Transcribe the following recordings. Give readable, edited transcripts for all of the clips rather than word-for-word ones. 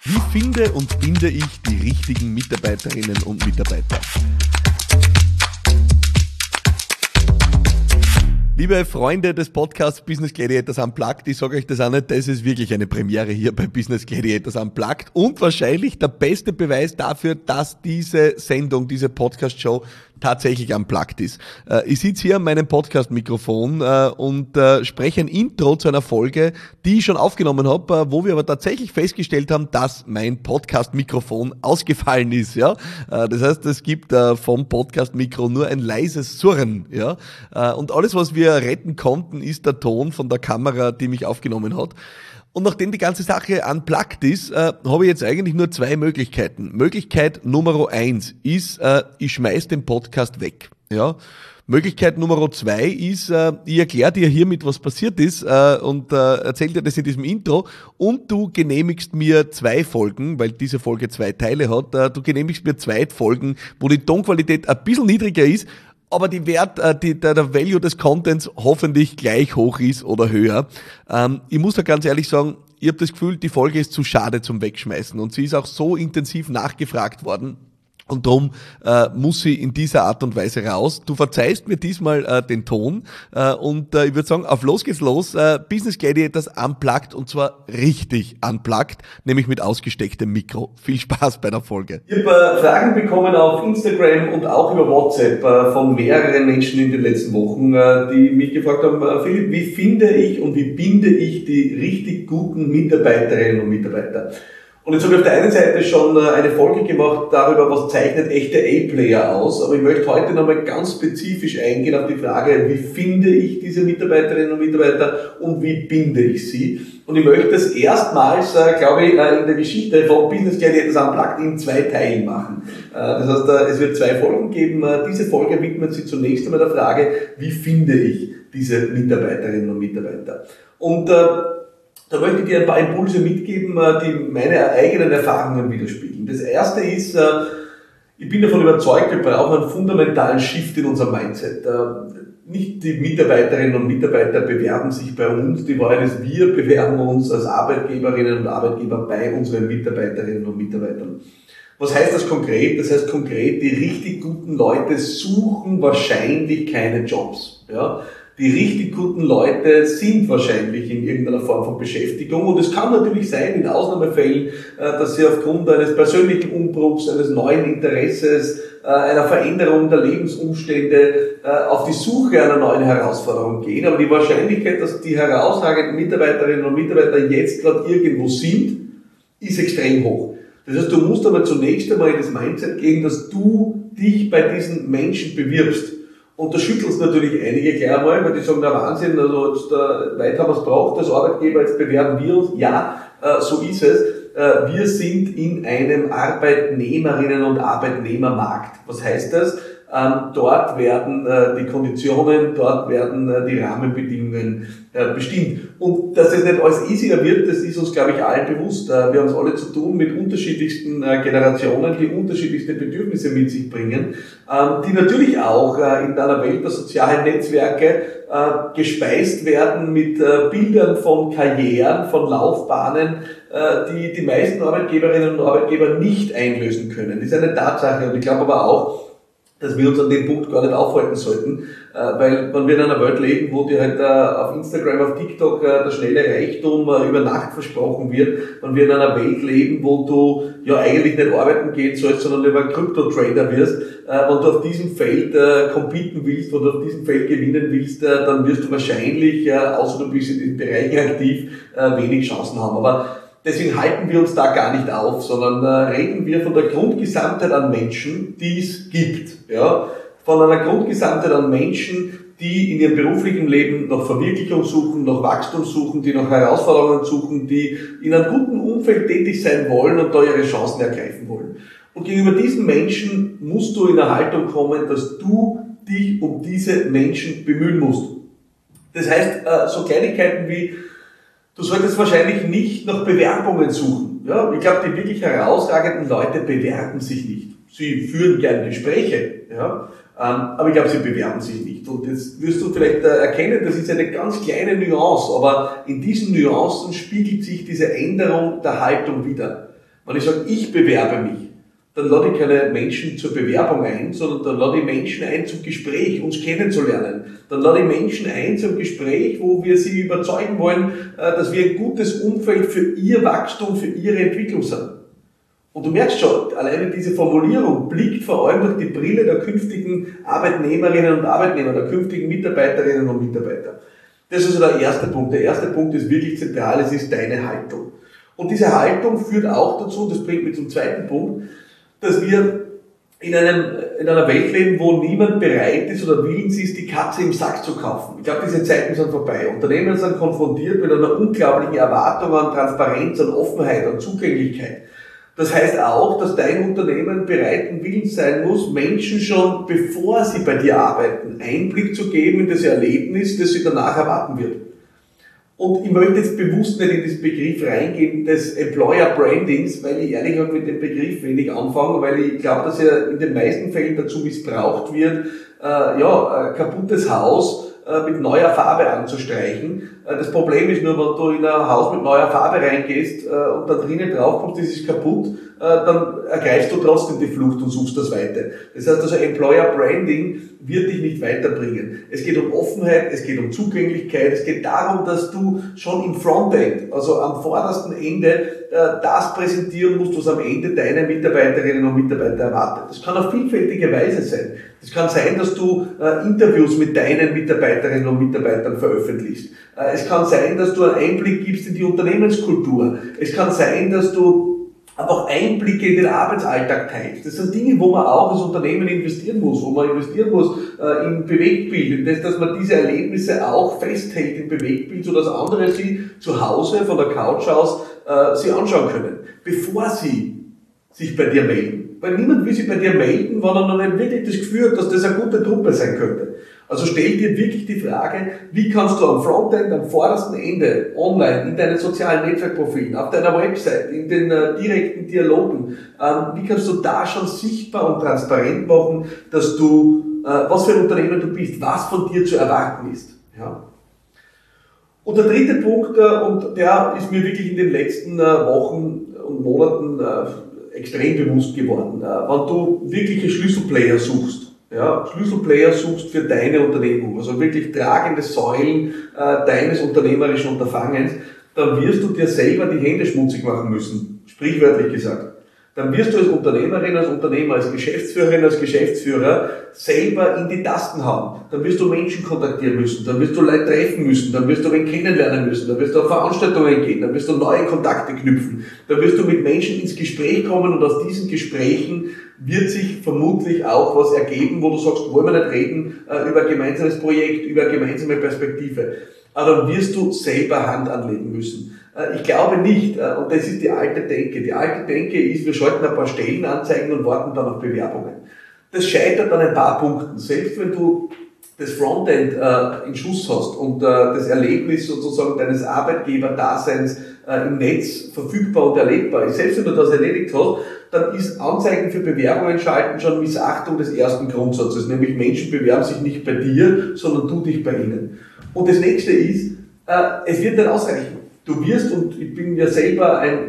Wie finde und binde ich die richtigen Mitarbeiterinnen und Mitarbeiter? Liebe Freunde des Podcasts Business Gladiators Unplugged, ich sage euch das auch nicht, das ist wirklich eine Premiere hier bei Business Gladiators Unplugged und wahrscheinlich der beste Beweis dafür, dass diese Sendung, diese Podcast-Show tatsächlich unplugged ist. Ich sitze hier an meinem Podcast-Mikrofon und spreche ein Intro zu einer Folge, die ich schon aufgenommen habe, wo wir aber tatsächlich festgestellt haben, dass mein Podcast-Mikrofon ausgefallen ist. Ja, das heißt, es gibt vom Podcast-Mikro nur ein leises Surren. Ja, und alles, was wir retten konnten, ist der Ton von der Kamera, die mich aufgenommen hat. Und nachdem die ganze Sache unplugged ist, habe ich jetzt eigentlich nur zwei Möglichkeiten. Möglichkeit Nummer 1 ist, ich schmeiß den Podcast weg. Ja. Möglichkeit Nummer 2 ist, ich erkläre dir hiermit, was passiert ist und erzähle dir das in diesem Intro und du genehmigst mir 2 Folgen, weil diese Folge 2 Teile hat, du genehmigst mir 2 Folgen, wo die Tonqualität ein bisschen niedriger ist, aber der Value des Contents hoffentlich gleich hoch ist oder höher. Ich muss da ganz ehrlich sagen, ich habe das Gefühl, die Folge ist zu schade zum Wegschmeißen und sie ist auch so intensiv nachgefragt worden. Und darum muss sie in dieser Art und Weise raus. Du verzeihst mir diesmal den Ton und ich würde sagen, auf los geht's los. Business Gladiators Unplugged und zwar richtig unplugged, nämlich mit ausgestecktem Mikro. Viel Spaß bei der Folge. Ich habe Fragen bekommen auf Instagram und auch über WhatsApp von mehreren Menschen in den letzten Wochen, die mich gefragt haben, Philipp, wie finde ich und wie binde ich die richtig guten Mitarbeiterinnen und Mitarbeiter? Und jetzt habe ich auf der einen Seite schon eine Folge gemacht darüber, was zeichnet echte A-Player aus, aber ich möchte heute nochmal ganz spezifisch eingehen auf die Frage, wie finde ich diese Mitarbeiterinnen und Mitarbeiter und wie binde ich sie? Und ich möchte das erstmals, glaube ich, in der Geschichte von Business Gladiators Unplugged in 2 Teilen machen. Das heißt, es wird 2 Folgen geben. Diese Folge widmet sich zunächst einmal der Frage, wie finde ich diese Mitarbeiterinnen und Mitarbeiter? Und da möchte ich dir ein paar Impulse mitgeben, die meine eigenen Erfahrungen widerspiegeln. Das erste ist, ich bin davon überzeugt, wir brauchen einen fundamentalen Shift in unserem Mindset. Nicht die Mitarbeiterinnen und Mitarbeiter bewerben sich bei uns, die Wahrheit ist, wir bewerben uns als Arbeitgeberinnen und Arbeitgeber bei unseren Mitarbeiterinnen und Mitarbeitern. Was heißt das konkret? Das heißt konkret, die richtig guten Leute suchen wahrscheinlich keine Jobs. Ja? Die richtig guten Leute sind wahrscheinlich in irgendeiner Form von Beschäftigung und es kann natürlich sein, in Ausnahmefällen, dass sie aufgrund eines persönlichen Umbruchs, eines neuen Interesses, einer Veränderung der Lebensumstände auf die Suche einer neuen Herausforderung gehen. Aber die Wahrscheinlichkeit, dass die herausragenden Mitarbeiterinnen und Mitarbeiter jetzt gerade irgendwo sind, ist extrem hoch. Das heißt, du musst aber zunächst einmal in das Mindset gehen, dass du dich bei diesen Menschen bewirbst. Und da schüttelst natürlich einige gleich einmal, weil die sagen, na Wahnsinn, also jetzt weit haben wir es braucht als Arbeitgeber, jetzt bewerben wir uns. Ja, so ist es. Wir sind in einem Arbeitnehmerinnen- und Arbeitnehmermarkt. Was heißt das? Dort werden die Konditionen, dort werden die Rahmenbedingungen bestimmt. Und dass das nicht alles easier wird, das ist uns, glaube ich, allen bewusst. Wir haben es alle zu tun mit unterschiedlichsten Generationen, die unterschiedlichste Bedürfnisse mit sich bringen, die natürlich auch in einer Welt der sozialen Netzwerke gespeist werden mit Bildern von Karrieren, von Laufbahnen, die die meisten Arbeitgeberinnen und Arbeitgeber nicht einlösen können. Das ist eine Tatsache und ich glaube aber auch, dass wir uns an dem Punkt gar nicht aufhalten sollten, weil wenn wir in einer Welt leben, wo dir halt auf Instagram, auf TikTok der schnelle Reichtum über Nacht versprochen wird, wenn wir in einer Welt leben, wo du ja eigentlich nicht arbeiten gehen sollst, sondern lieber Krypto-Trader wirst, wenn du auf diesem Feld competen willst, wenn du auf diesem Feld gewinnen willst, dann wirst du wahrscheinlich, außer du bist in diesen Bereichen aktiv, wenig Chancen haben. Aber deswegen halten wir uns da gar nicht auf, sondern reden wir von der Grundgesamtheit an Menschen, die es gibt. Ja? Von einer Grundgesamtheit an Menschen, die in ihrem beruflichen Leben nach Verwirklichung suchen, nach Wachstum suchen, die nach Herausforderungen suchen, die in einem guten Umfeld tätig sein wollen und da ihre Chancen ergreifen wollen. Und gegenüber diesen Menschen musst du in eine Haltung kommen, dass du dich um diese Menschen bemühen musst. Das heißt, so Kleinigkeiten wie du solltest wahrscheinlich nicht nach Bewerbungen suchen. Ja, ich glaube, die wirklich herausragenden Leute bewerben sich nicht. Sie führen gerne Gespräche, ja, aber ich glaube, sie bewerben sich nicht. Und jetzt wirst du vielleicht erkennen, das ist eine ganz kleine Nuance, aber in diesen Nuancen spiegelt sich diese Änderung der Haltung wider. Wenn ich sage, ich bewerbe mich, dann lade ich keine Menschen zur Bewerbung ein, sondern dann lade ich Menschen ein zum Gespräch, uns kennenzulernen. Dann lade ich Menschen ein zum Gespräch, wo wir sie überzeugen wollen, dass wir ein gutes Umfeld für ihr Wachstum, für ihre Entwicklung sind. Und du merkst schon, alleine diese Formulierung blickt vor allem durch die Brille der künftigen Arbeitnehmerinnen und Arbeitnehmer, der künftigen Mitarbeiterinnen und Mitarbeiter. Das ist also der erste Punkt. Der erste Punkt ist wirklich zentral, es ist deine Haltung. Und diese Haltung führt auch dazu, das bringt mich zum zweiten Punkt, dass wir in einer Welt leben, wo niemand bereit ist oder willens ist, die Katze im Sack zu kaufen. Ich glaube, diese Zeiten sind vorbei. Unternehmen sind konfrontiert mit einer unglaublichen Erwartung an Transparenz, an Offenheit, an Zugänglichkeit. Das heißt auch, dass dein Unternehmen bereit und willens sein muss, Menschen schon, bevor sie bei dir arbeiten, Einblick zu geben in das Erlebnis, das sie danach erwarten wird. Und ich möchte jetzt bewusst nicht in diesen Begriff reingehen des Employer Brandings, weil ich ehrlich gesagt mit dem Begriff wenig anfange, weil ich glaube, dass er in den meisten Fällen dazu missbraucht wird, ein kaputtes Haus mit neuer Farbe anzustreichen. Das Problem ist nur, wenn du in ein Haus mit neuer Farbe reingehst und da drinnen draufkommst, das ist kaputt, dann ergreifst du trotzdem die Flucht und suchst das Weite. Das heißt also, Employer Branding wird dich nicht weiterbringen. Es geht um Offenheit, es geht um Zugänglichkeit, es geht darum, dass du schon im Frontend, also am vordersten Ende, das präsentieren musst, was am Ende deine Mitarbeiterinnen und Mitarbeiter erwartet. Das kann auf vielfältige Weise sein. Das kann sein, dass du Interviews mit deinen Mitarbeiterinnen und Mitarbeitern veröffentlichst. Es kann sein, dass du einen Einblick gibst in die Unternehmenskultur. Es kann sein, dass du einfach Einblicke in den Arbeitsalltag teilst. Das sind Dinge, wo man auch als Unternehmen investieren muss, wo man investieren muss in Bewegtbild, in das, dass man diese Erlebnisse auch festhält im Bewegtbild, sodass andere sie zu Hause von der Couch aus sie anschauen können, bevor sie sich bei dir melden. Weil niemand will sich bei dir melden, wenn er noch nicht wirklich das Gefühl hat, dass das eine gute Truppe sein könnte. Also stell dir wirklich die Frage, wie kannst du am Frontend, am vordersten Ende, online, in deinen sozialen Netzwerkprofilen, auf deiner Website, in den direkten Dialogen, wie kannst du da schon sichtbar und transparent machen, dass du, was für ein Unternehmen du bist, was von dir zu erwarten ist. Ja. Und der dritte Punkt, und der ist mir wirklich in den letzten Wochen und Monaten extrem bewusst geworden, wenn du wirkliche Schlüsselplayer suchst, Schlüsselplayer suchst für deine Unternehmung, also wirklich tragende Säulen deines unternehmerischen Unterfangens, dann wirst du dir selber die Hände schmutzig machen müssen, sprichwörtlich gesagt. Dann wirst du als Unternehmerin, als Unternehmer, als Geschäftsführerin, als Geschäftsführer selber in die Tasten hauen. Dann wirst du Menschen kontaktieren müssen, dann wirst du Leute treffen müssen, dann wirst du wen kennenlernen müssen, dann wirst du auf Veranstaltungen gehen, dann wirst du neue Kontakte knüpfen, dann wirst du mit Menschen ins Gespräch kommen und aus diesen Gesprächen wird sich vermutlich auch was ergeben, wo du sagst, wollen wir nicht reden über ein gemeinsames Projekt, über eine gemeinsame Perspektive. Aber dann wirst du selber Hand anlegen müssen. Ich glaube nicht, und das ist die alte Denke. Die alte Denke ist, wir schalten ein paar Stellenanzeigen und warten dann auf Bewerbungen. Das scheitert an ein paar Punkten. Selbst wenn du das Frontend in Schuss hast und das Erlebnis sozusagen deines Arbeitgeberdaseins im Netz verfügbar und erlebbar ist, selbst wenn du das erledigt hast, dann ist Anzeigen für Bewerbungen schalten schon Missachtung des ersten Grundsatzes, nämlich Menschen bewerben sich nicht bei dir, sondern du dich bei ihnen. Und das nächste ist, es wird nicht ausreichen. Du wirst, und ich bin ja selber ein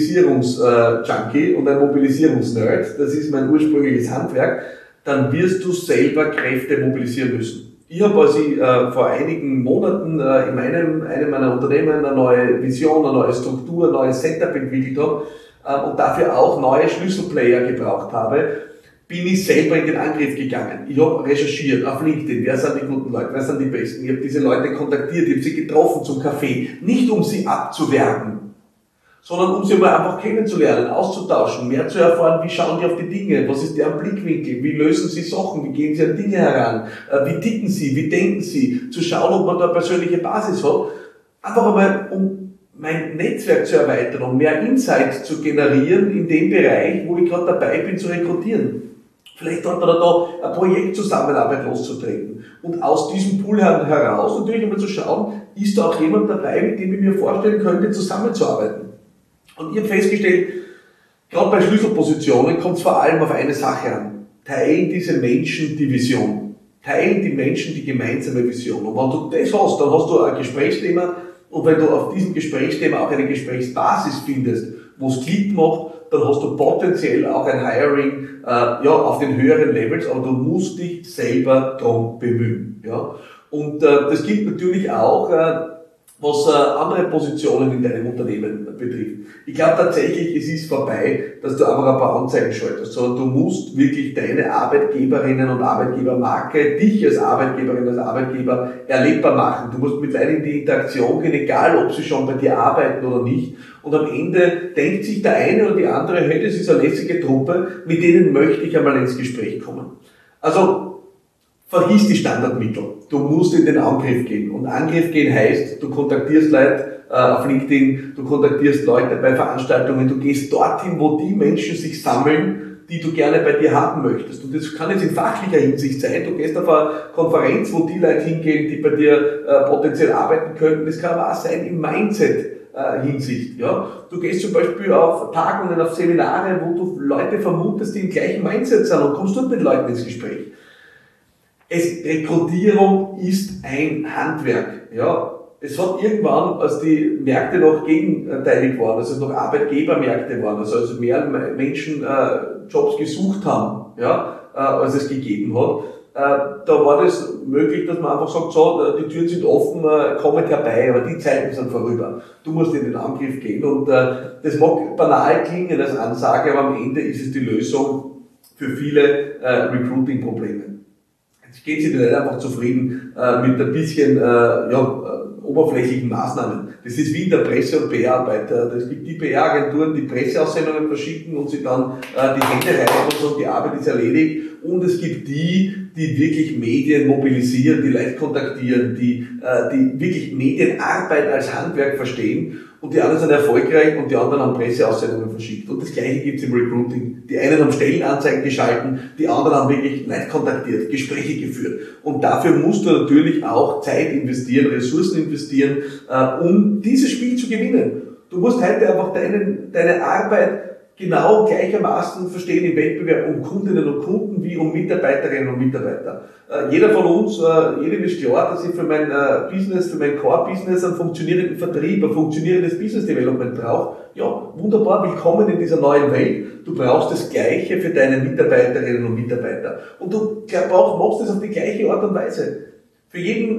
Mobilisierungsjunkie und ein Mobilisierungsnerd, das ist mein ursprüngliches Handwerk, dann wirst du selber Kräfte mobilisieren müssen. Ich habe also vor einigen Monaten in einem meiner Unternehmen eine neue Vision, eine neue Struktur, ein neues Setup entwickelt habe und dafür auch neue Schlüsselplayer gebraucht habe, bin ich selber in den Angriff gegangen. Ich habe recherchiert auf LinkedIn, wer sind die guten Leute, wer sind die Besten. Ich habe diese Leute kontaktiert, ich habe sie getroffen zum Kaffee, nicht um sie abzuwerben, sondern um sie mal einfach kennenzulernen, auszutauschen, mehr zu erfahren, wie schauen die auf die Dinge, was ist deren Blickwinkel, wie lösen sie Sachen, wie gehen sie an Dinge heran, wie ticken sie, wie denken sie, zu schauen, ob man da eine persönliche Basis hat. Einfach einmal, um mein Netzwerk zu erweitern, um mehr Insight zu generieren in dem Bereich, wo ich gerade dabei bin zu rekrutieren. Vielleicht hat man da eine Projektzusammenarbeit loszutreten. Und aus diesem Pool heraus natürlich einmal zu schauen, ist da auch jemand dabei, mit dem ich mir vorstellen könnte, zusammenzuarbeiten. Und ich habe festgestellt, gerade bei Schlüsselpositionen kommt es vor allem auf eine Sache an. Teilen diese Menschen die Vision. Teilen die Menschen die gemeinsame Vision. Und wenn du das hast, dann hast du ein Gesprächsthema. Und wenn du auf diesem Gesprächsthema auch eine Gesprächsbasis findest, wo es Klick macht, dann hast du potenziell auch ein Hiring auf den höheren Levels, aber du musst dich selber darum bemühen. Ja? Und das gilt natürlich auch, was andere Positionen in deinem Unternehmen betrifft. Ich glaube tatsächlich, es ist vorbei, dass du einfach ein paar Anzeigen schaltest, sondern du musst wirklich deine Arbeitgeberinnen und Arbeitgebermarke, dich als Arbeitgeberin, als Arbeitgeber erlebbar machen. Du musst mit Leuten in die Interaktion gehen, egal ob sie schon bei dir arbeiten oder nicht. Und am Ende denkt sich der eine oder die andere, hey, das ist eine lässige Truppe, mit denen möchte ich einmal ins Gespräch kommen. Also, vergiss die Standardmittel. Du musst in den Angriff gehen. Und Angriff gehen heißt, du kontaktierst Leute auf LinkedIn, du kontaktierst Leute bei Veranstaltungen, du gehst dorthin, wo die Menschen sich sammeln, die du gerne bei dir haben möchtest. Und das kann jetzt in fachlicher Hinsicht sein. Du gehst auf eine Konferenz, wo die Leute hingehen, die bei dir potenziell arbeiten könnten. Das kann aber auch sein im Mindset-Hinsicht. Ja? Du gehst zum Beispiel auf Tagungen, auf Seminare, wo du Leute vermutest, die im gleichen Mindset sind und kommst dort mit Leuten ins Gespräch. Rekrutierung ist ein Handwerk. Ja, es hat irgendwann, als die Märkte noch gegenteilig waren, also es noch Arbeitgebermärkte waren, also mehr Menschen Jobs gesucht haben, ja, als es gegeben hat, da war das möglich, dass man einfach sagt, so, die Türen sind offen, kommt herbei, aber die Zeiten sind vorüber. Du musst in den Angriff gehen und das mag banal klingen als Ansage, aber am Ende ist es die Lösung für viele Recruiting-Probleme. Jetzt geht sie nicht einfach zufrieden mit ein bisschen oberflächlichen Maßnahmen. Das ist wie in der Presse- und PR-Arbeit. Es gibt die PR-Agenturen, die Presseaussendungen verschicken und sie dann die Hände reiben und sagen, die Arbeit ist erledigt. Und es gibt die wirklich Medien mobilisieren, die Leute kontaktieren, die wirklich Medienarbeit als Handwerk verstehen. Und die anderen sind erfolgreich und die anderen haben Presseaussendungen verschickt. Und das Gleiche gibt's im Recruiting. Die einen haben Stellenanzeigen geschalten, die anderen haben wirklich Leute kontaktiert, Gespräche geführt. Und dafür musst du natürlich auch Zeit investieren, Ressourcen investieren, um dieses Spiel zu gewinnen. Du musst heute einfach deine Arbeit genau gleichermaßen verstehen im Wettbewerb um Kundinnen und Kunden wie um Mitarbeiterinnen und Mitarbeiter. Jeder von uns, jedem ist klar, dass ich für mein Business, für mein Core-Business einen funktionierenden Vertrieb, ein funktionierendes Business Development brauche. Ja, wunderbar, willkommen in dieser neuen Welt. Du brauchst das Gleiche für deine Mitarbeiterinnen und Mitarbeiter. Und du machst das auf die gleiche Art und Weise. Für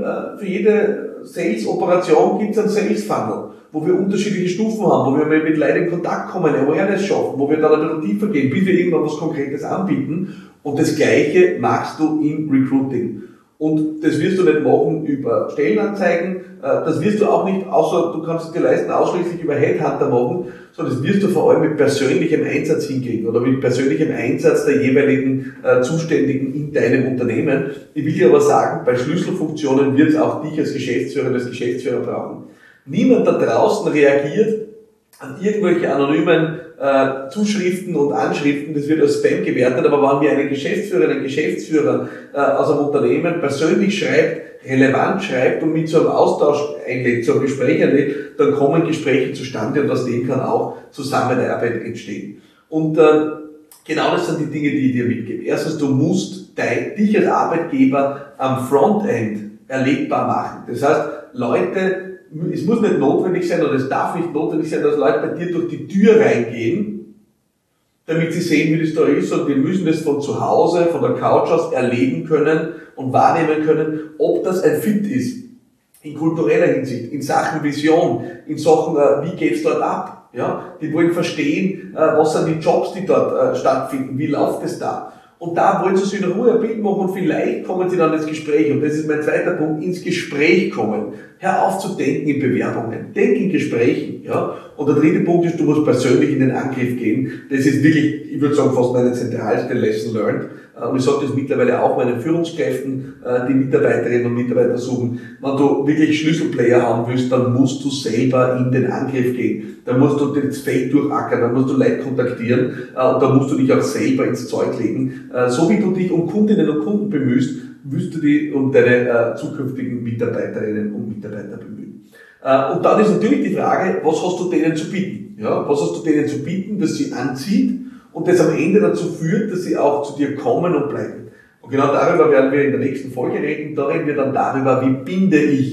jede Sales-Operation gibt es einen Sales-Funnel, wo wir unterschiedliche Stufen haben, wo wir mit Leuten in Kontakt kommen, Awareness schaffen, wo wir dann ein bisschen tiefer gehen, bis wir irgendwann was Konkretes anbieten. Und das Gleiche machst du im Recruiting. Und das wirst du nicht machen über Stellenanzeigen, das wirst du auch nicht, außer du kannst es dir leisten, ausschließlich über Headhunter machen, sondern das wirst du vor allem mit persönlichem Einsatz hinkriegen oder mit persönlichem Einsatz der jeweiligen Zuständigen in deinem Unternehmen. Ich will dir aber sagen, bei Schlüsselfunktionen wird es auch dich als Geschäftsführer brauchen. Niemand da draußen reagiert an irgendwelche anonymen Zuschriften und Anschriften, das wird als Spam gewertet, aber wenn mir eine Geschäftsführerin, ein Geschäftsführer aus einem Unternehmen persönlich schreibt, relevant schreibt und mit so einem Austausch einlädt, so einem Gespräch einlädt, dann kommen Gespräche zustande und aus dem kann auch Zusammenarbeit entstehen. Und genau das sind die Dinge, die ich dir mitgebe. Erstens, du musst dich als Arbeitgeber am Frontend erlebbar machen. Das heißt, Leute, es muss nicht notwendig sein oder es darf nicht notwendig sein, dass Leute bei dir durch die Tür reingehen, damit sie sehen, wie das da ist, und wir müssen das von zu Hause, von der Couch aus erleben können und wahrnehmen können, ob das ein Fit ist. In kultureller Hinsicht, in Sachen Vision, in Sachen, wie geht's dort ab? Ja, die wollen verstehen, was sind die Jobs, die dort stattfinden, wie läuft es da? Und da wollen sie sich in Ruhe ein Bild machen und vielleicht kommen sie dann ins Gespräch. Und das ist mein zweiter Punkt, ins Gespräch kommen. Hör auf zu denken in Bewerbungen. Denk in Gesprächen, ja. Und der dritte Punkt ist, du musst persönlich in den Angriff gehen. Das ist wirklich, ich würde sagen, fast meine zentralste Lesson learned. Und ich sage das mittlerweile auch meinen Führungskräften, die Mitarbeiterinnen und Mitarbeiter suchen. Wenn du wirklich Schlüsselplayer haben willst, dann musst du selber in den Angriff gehen. Dann musst du das Feld durchackern, dann musst du Leute kontaktieren und dann musst du dich auch selber ins Zeug legen. So wie du dich um Kundinnen und Kunden bemühst, wirst du dich um deine zukünftigen Mitarbeiterinnen und Mitarbeiter bemühen. Und dann ist natürlich die Frage, was hast du denen zu bieten? Ja, was hast du denen zu bieten, das sie anzieht und das am Ende dazu führt, dass sie auch zu dir kommen und bleiben. Und genau darüber werden wir in der nächsten Folge reden. Da reden wir dann darüber, wie binde ich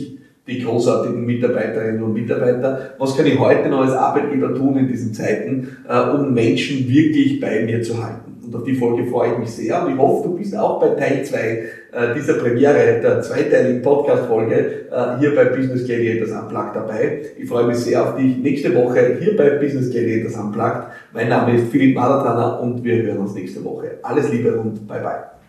die großartigen Mitarbeiterinnen und Mitarbeiter. Was kann ich heute noch als Arbeitgeber tun in diesen Zeiten, um Menschen wirklich bei mir zu halten? Und auf die Folge freue ich mich sehr und ich hoffe, du bist auch bei Teil 2 dieser Premiere, der zweiteiligen Podcast-Folge hier bei Business Gladiators Unplugged dabei. Ich freue mich sehr auf dich nächste Woche hier bei Business Gladiators Unplugged. Mein Name ist Philipp Madertaner und wir hören uns nächste Woche. Alles Liebe und bye bye.